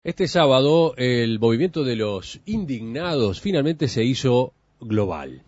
Este sábado el movimiento de los indignados finalmente se hizo global.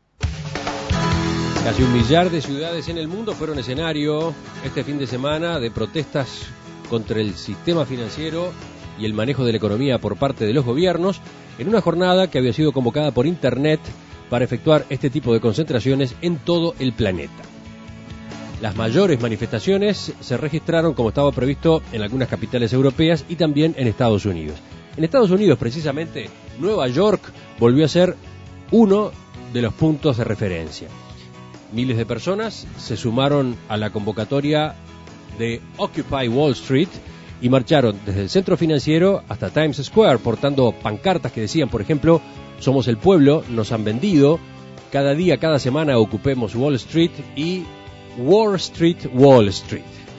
Casi 1 millar de ciudades en el mundo fueron escenario este fin de semana de protestas contra el sistema financiero y el manejo de la economía por parte de los gobiernos, en una jornada que había sido convocada por Internet para efectuar este tipo de concentraciones en todo el planeta. Las mayores manifestaciones se registraron, como estaba previsto, en algunas capitales europeas y también en Estados Unidos. En Estados Unidos, precisamente, Nueva York volvió a ser uno de los puntos de referencia. Miles de personas se sumaron a la convocatoria de Occupy Wall Street y marcharon desde el centro financiero hasta Times Square, portando pancartas que decían, por ejemplo, "Somos el pueblo, nos han vendido, cada día, cada semana ocupemos Wall Street" y "Wall Street, Wall Street".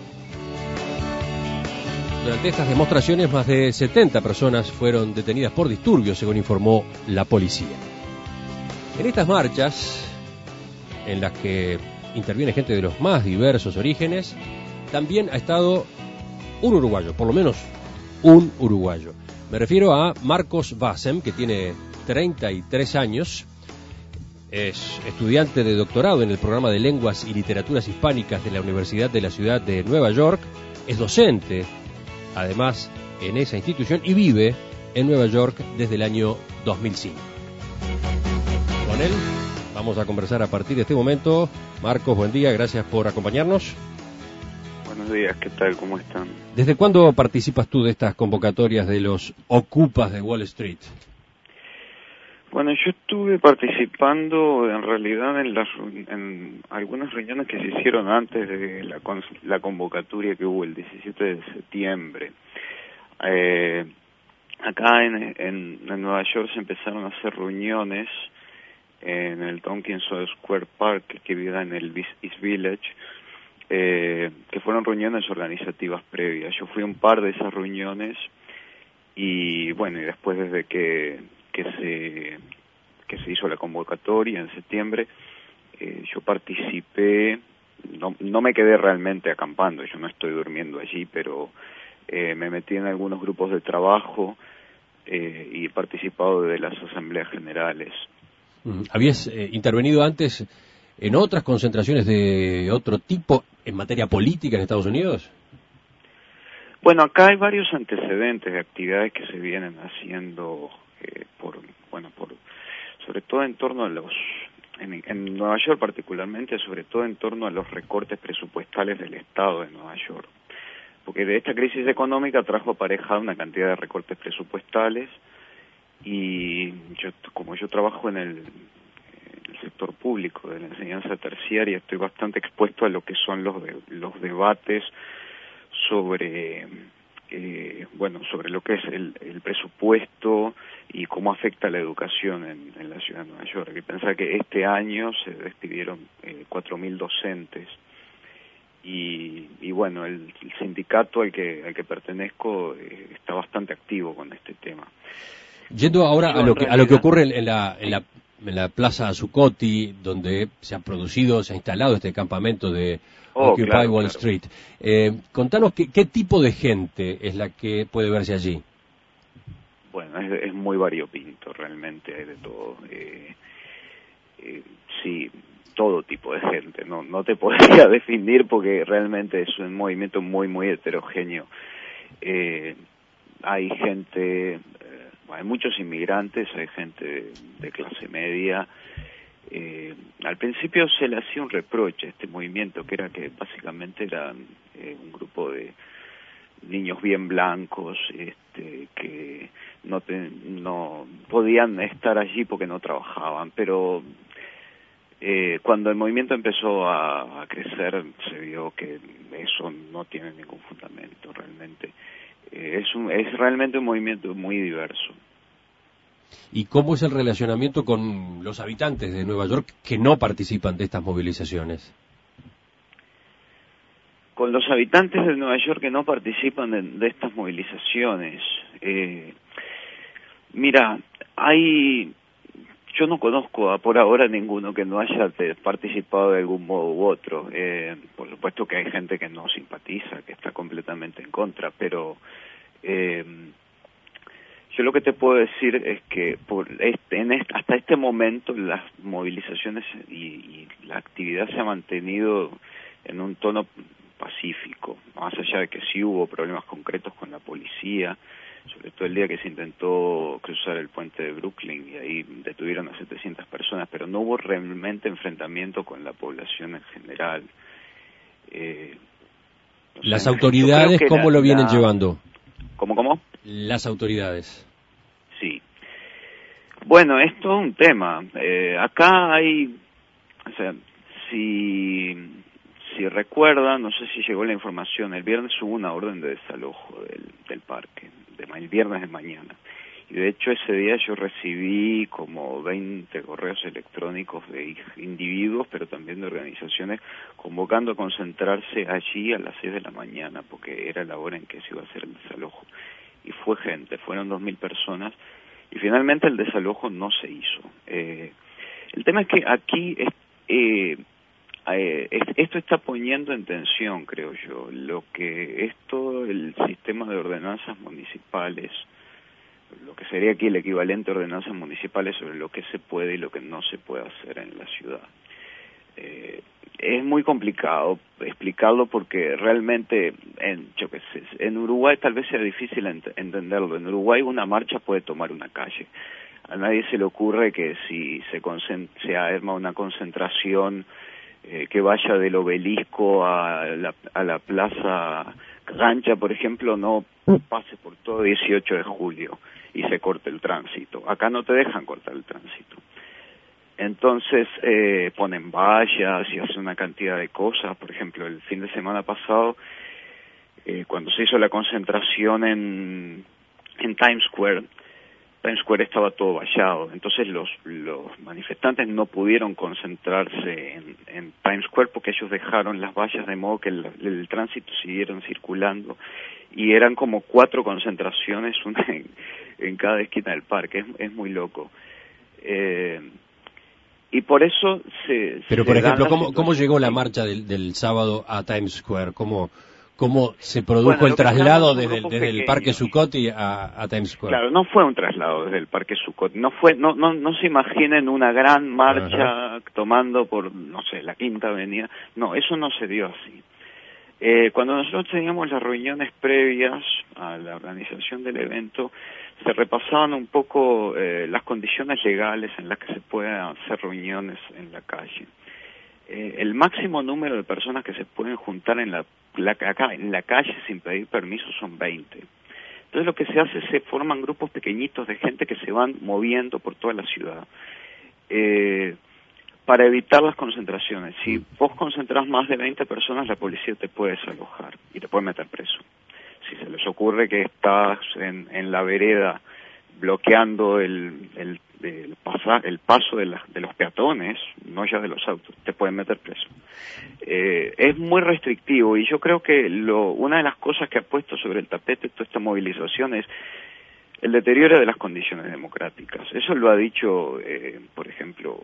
Durante estas demostraciones, más de 70 personas fueron detenidas por disturbios, según informó la policía. En estas marchas, en las que interviene gente de los más diversos orígenes, también ha estado un uruguayo, por lo menos un uruguayo. Me refiero a Marcos Vassem, que tiene 33 años, es estudiante de doctorado en el programa de Lenguas y Literaturas Hispánicas de la Universidad de la Ciudad de Nueva York, es docente, además, en esa institución y vive en Nueva York desde el año 2005. Con él vamos a conversar a partir de este momento. Marcos, buen día, gracias por acompañarnos. Buenos días, ¿qué tal? ¿Cómo están? ¿Desde cuándo participas tú de estas convocatorias de los ocupas de Wall Street? Bueno, yo estuve participando en realidad en algunas reuniones que se hicieron antes de la convocatoria que hubo el 17 de septiembre. Acá en Nueva York se empezaron a hacer reuniones en el Tompkins Square Park, que queda en el East Village, que fueron reuniones organizativas previas. Yo fui a un par de esas reuniones y bueno, y después desde que se hizo la convocatoria en septiembre, yo participé, no me quedé realmente acampando, yo no estoy durmiendo allí, pero me metí en algunos grupos de trabajo y he participado de las asambleas generales. ¿Habías intervenido antes en otras concentraciones de otro tipo en materia política en Estados Unidos? Bueno, acá hay varios antecedentes de actividades que se vienen haciendo sobre todo en torno a en Nueva York particularmente, sobre todo en torno a los recortes presupuestales del Estado de Nueva York. Porque de esta crisis económica trajo aparejada una cantidad de recortes presupuestales y como yo trabajo en el sector público de la enseñanza terciaria, estoy bastante expuesto a lo que son los debates sobre sobre lo que es el presupuesto y cómo afecta la educación en la ciudad de Nueva York. Hay que pensar que este año se despidieron 4.000 docentes y bueno, el sindicato al que pertenezco está bastante activo con este tema. Yendo ahora a lo que ocurre en la Plaza Zuccotti, donde se ha instalado este campamento de Occupy Wall Street. Contanos qué tipo de gente es la que puede verse allí. Bueno, es muy variopinto, realmente hay de todo. Sí, todo tipo de gente. No te podría definir porque realmente es un movimiento muy, muy heterogéneo. Hay gente, hay muchos inmigrantes, hay gente de clase media. Al principio se le hacía un reproche a este movimiento, que era que básicamente eran un grupo de niños bien blancos, que no podían estar allí porque no trabajaban, pero cuando el movimiento empezó a crecer se vio que eso no tiene ningún fundamento realmente. Es realmente un movimiento muy diverso. ¿Y cómo es el relacionamiento con los habitantes de Nueva York que no participan de estas movilizaciones? Con los habitantes de Nueva York que no participan de estas movilizaciones, mira, yo no conozco por ahora ninguno que no haya participado de algún modo u otro. Por supuesto que hay gente que no simpatiza, que está completamente en contra, pero Yo lo que te puedo decir es que hasta este momento las movilizaciones y la actividad se ha mantenido en un tono pacífico, más allá de que sí hubo problemas concretos con la policía, sobre todo el día que se intentó cruzar el puente de Brooklyn y ahí detuvieron a 700 personas, pero no hubo realmente enfrentamiento con la población en general. Las autoridades, ¿cómo lo vienen llevando? ¿Cómo? Las autoridades. Sí. Bueno, es todo un tema. Acá hay, o sea, si recuerdan, no sé si llegó la información, el viernes hubo una orden de desalojo del parque, el viernes de mañana. Y de hecho ese día yo recibí como 20 correos electrónicos de individuos, pero también de organizaciones, convocando a concentrarse allí a las 6 de la mañana, porque era la hora en que se iba a hacer el desalojo. Y fue gente, fueron 2.000 personas, y finalmente el desalojo no se hizo. El tema es que aquí esto está poniendo en tensión, creo yo, lo que es todo el sistema de ordenanzas municipales, lo que sería aquí el equivalente a ordenanzas municipales sobre lo que se puede y lo que no se puede hacer en la ciudad. Es muy complicado explicarlo porque realmente, en Uruguay tal vez sea difícil entenderlo. En Uruguay una marcha puede tomar una calle. A nadie se le ocurre que si se arma una concentración que vaya del Obelisco a la Plaza Gancha, por ejemplo, no pase por todo 18 de julio y se corte el tránsito. Acá no te dejan cortar el tránsito. Entonces ponen vallas y hacen una cantidad de cosas. Por ejemplo, el fin de semana pasado, cuando se hizo la concentración en Times Square estaba todo vallado. Entonces los manifestantes no pudieron concentrarse en Times Square porque ellos dejaron las vallas de modo que el tránsito siguieron circulando. Y eran como 4 concentraciones, una en cada esquina del parque. Es muy loco. Y por eso Pero, por ejemplo, ¿cómo llegó la marcha del sábado a Times Square? ¿Cómo se produjo el traslado desde el Parque Zuccotti a Times Square? Claro, no fue un traslado desde el Parque Zuccotti. No se imaginen una gran marcha tomando por, no sé, la Quinta Avenida. No, eso no se dio así. Cuando nosotros teníamos las reuniones previas a la organización del evento, se repasaban un poco las condiciones legales en las que se pueden hacer reuniones en la calle. El máximo número de personas que se pueden juntar acá en la calle sin pedir permiso son 20. Entonces lo que se hace es se forman grupos pequeñitos de gente que se van moviendo por toda la ciudad para evitar las concentraciones. Si vos concentrás más de 20 personas, la policía te puede desalojar y te puede meter preso. Si se les ocurre que estás en la vereda bloqueando el paso de los peatones, no ya de los autos, te pueden meter preso. Es muy restrictivo y yo creo que una de las cosas que ha puesto sobre el tapete toda esta movilización es el deterioro de las condiciones democráticas. Eso lo ha dicho, por ejemplo,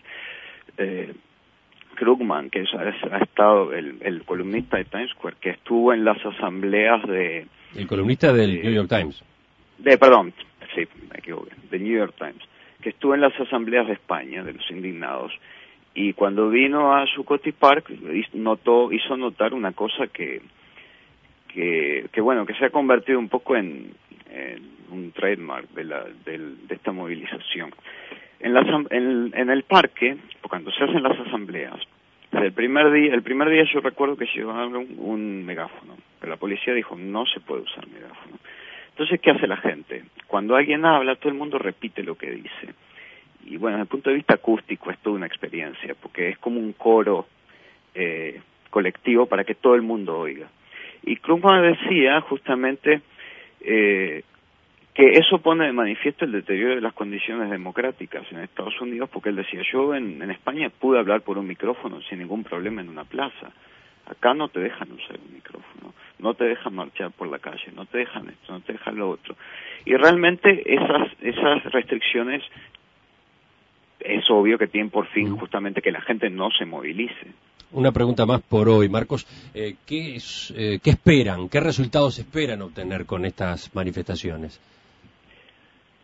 Krugman, que ha estado el columnista de Times Square, que estuvo en las asambleas El columnista del New York Times. Perdón, sí, me equivoqué, de New York Times, que estuvo en las asambleas de España, de los indignados, y cuando vino a Zuccotti Park hizo notar una cosa que se ha convertido un poco en un trademark de esta movilización. En el parque, cuando se hacen las asambleas, el primer día yo recuerdo que llevaron un megáfono, pero la policía dijo no se puede usar megáfono. Entonces, ¿qué hace la gente? Cuando alguien habla, todo el mundo repite lo que dice. Y bueno, desde el punto de vista acústico es toda una experiencia, porque es como un coro colectivo para que todo el mundo oiga. Y Krugman decía justamente que eso pone de manifiesto el deterioro de las condiciones democráticas en Estados Unidos, porque él decía, yo en España pude hablar por un micrófono sin ningún problema en una plaza. Acá no te dejan usar un micrófono, no te dejan marchar por la calle, no te dejan esto, no te dejan lo otro. Y realmente esas restricciones es obvio que tienen por fin justamente que la gente no se movilice. Una pregunta más por hoy, Marcos. ¿Qué esperan? ¿Qué resultados esperan obtener con estas manifestaciones?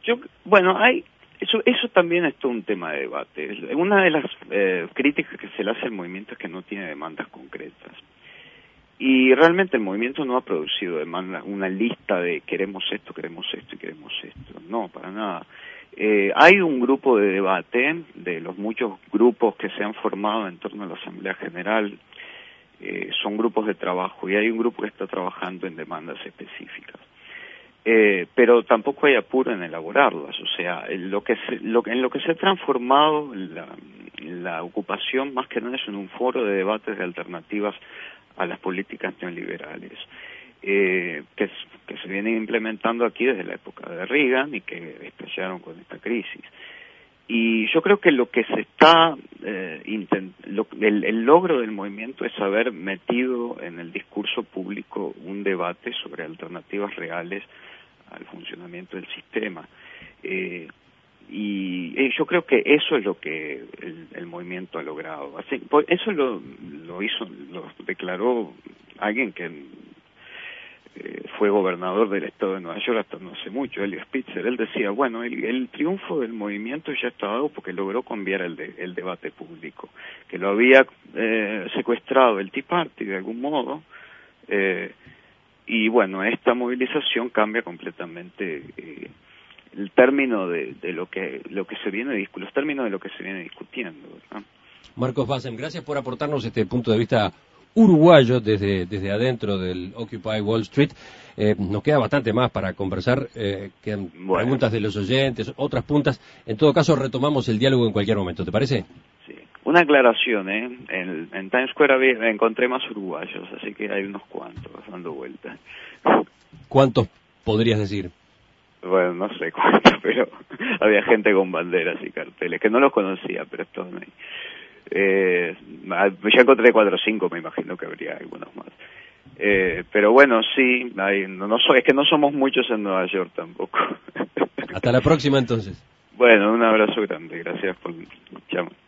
Bueno, eso también es todo un tema de debate. Una de las críticas que se le hace al movimiento es que no tiene demandas concretas. Y realmente el movimiento no ha producido una lista de queremos esto y queremos esto. No, para nada. Hay un grupo de debate de los muchos grupos que se han formado en torno a la Asamblea General. Son grupos de trabajo y hay un grupo que está trabajando en demandas específicas. Pero tampoco hay apuro en elaborarlas. O sea, en lo que se ha transformado la ocupación más que nada es en un foro de debates de alternativas a las políticas neoliberales, que se vienen implementando aquí desde la época de Reagan y que estallaron con esta crisis. Y yo creo que lo que se está el logro del movimiento es haber metido en el discurso público un debate sobre alternativas reales al funcionamiento del sistema. Y yo creo que eso es lo que el movimiento ha logrado. Así, eso lo declaró alguien que fue gobernador del estado de Nueva York hasta no hace mucho, Eliot Spitzer. Él decía, bueno, el triunfo del movimiento ya está dado porque logró cambiar el debate público, que lo había secuestrado el Tea Party de algún modo, y bueno, esta movilización cambia completamente el término de lo que se viene los términos de lo que se viene discutiendo, ¿verdad? Marcos Bassem, gracias por aportarnos este punto de vista uruguayo desde adentro del Occupy Wall Street. Nos queda bastante más para conversar, quedan preguntas de los oyentes, otras puntas. En todo caso, retomamos el diálogo en cualquier momento, ¿te parece? Sí. Una aclaración, en Times Square encontré más uruguayos, así que hay unos cuantos dando vueltas. ¿Cuántos podrías decir? Bueno, no sé cuántos, pero había gente con banderas y carteles, que no los conocía, pero estaban ahí. Ya encontré 4 o 5, me imagino que habría algunos más. Pero bueno, sí, es que no somos muchos en Nueva York tampoco. Hasta la próxima entonces. Bueno, un abrazo grande, gracias por llamarme.